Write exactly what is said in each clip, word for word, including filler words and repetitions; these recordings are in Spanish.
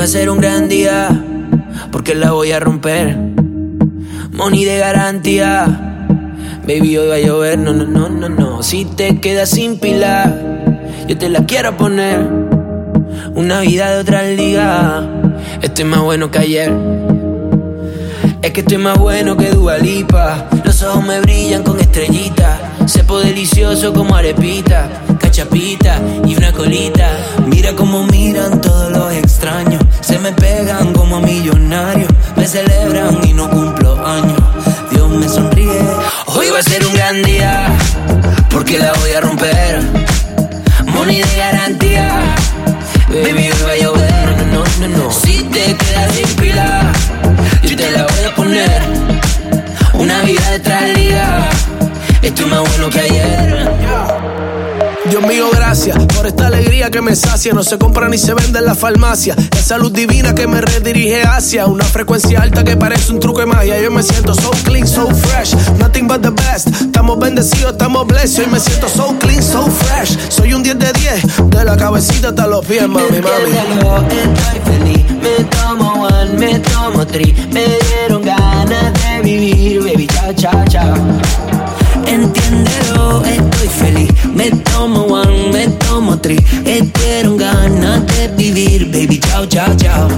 a ser un gran día, porque la voy a romper. Money de garantía, baby, hoy va a llover. No, no, no, no, no. Si te quedas sin pila, yo te la quiero poner. Una vida de otra liga, estoy más bueno que ayer. Es que estoy más bueno que Dua Lipa. Los ojos me brillan con estrellitas. Sepo delicioso como arepita, cachapita y una colita. Mira cómo miran todos los extraños. Se me pegan como millonarios. Me celebran y no cumplo años. Dios me sonríe. Hoy va a ser un gran día, porque la voy a romper. Money de garantía, baby, hoy va a llover. No, no, no, no. Si te quedas sin pila, yo te la voy a poner. Una vida de otra liga, estoy más bueno que ayer. Dios mío, gracias por esta alegría que me sacia. No se compra ni se vende en la farmacia. Esa luz divina que me redirige hacia una frecuencia alta que parece un truco de magia. Yo me siento so clean, so fresh, nothing but the best. Estamos bendecidos, estamos blessed. Hoy me siento so clean, so fresh. Soy un diez de diez, de la cabecita hasta los pies, mami, mami. Estoy feliz, me tomo one, me tomo three. Me dieron ganas de vivir, baby, chao, chao, chao. Entiéndelo, estoy feliz. Me tomo one, me tomo three. Dieron ganas de vivir, baby, chao, chao, chao.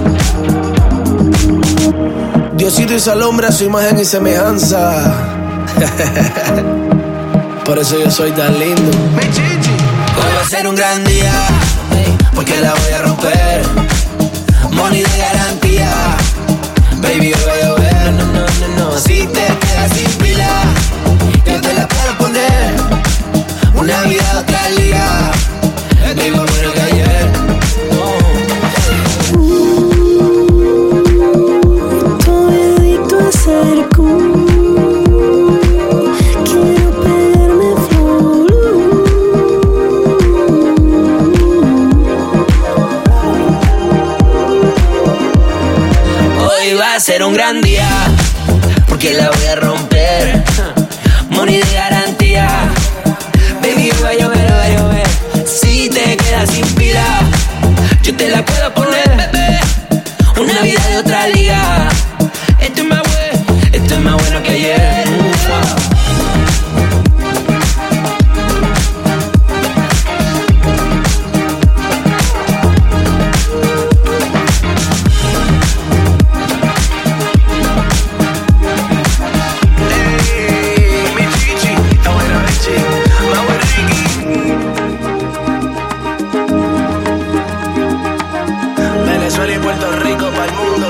Diosito hizo al hombre a su imagen y semejanza. Por eso yo soy tan lindo. Hoy va a ser un gran día, porque la voy a romper. Money de garantía, baby, hoy va a llover. No, no, no, no. Si te quedas sin pila, yo te la puedo poner. Una vida de otra liga, estoy más bueno que ayer. Estoy adicto a ser cool. Quiero pegarme full. Hoy va a ser un gran día, porque la voy a romper. Money de garantía, baby, hoy va a llover, va a llover. Si te quedas sin pila, yo te la puedo poner, bebé. Una vida de otra liga, esto es más bueno, esto es más bueno que ayer. Venezuela y Puerto Rico para el mundo.